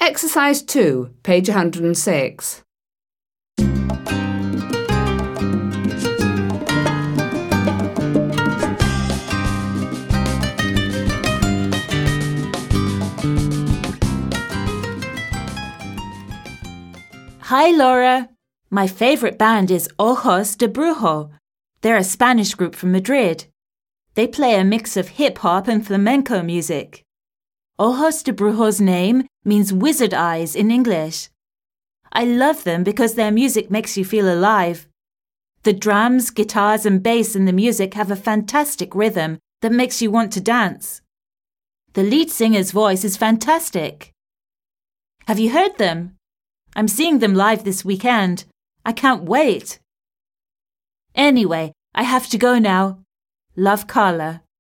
Exercise 2, page 106. Hi, Laura. My favorite band is Ojos de Brujo. They're a Spanish group from Madrid. They play a mix of hip-hop and flamenco music. Ojos de Brujo's name means wizard eyes in English. I love them because their music makes you feel alive. The drums, guitars and bass in the music have a fantastic rhythm that makes you want to dance. The lead singer's voice is fantastic. Have you heard them? I'm seeing them live this weekend. I can't wait. Anyway, I have to go now. Love, Carla.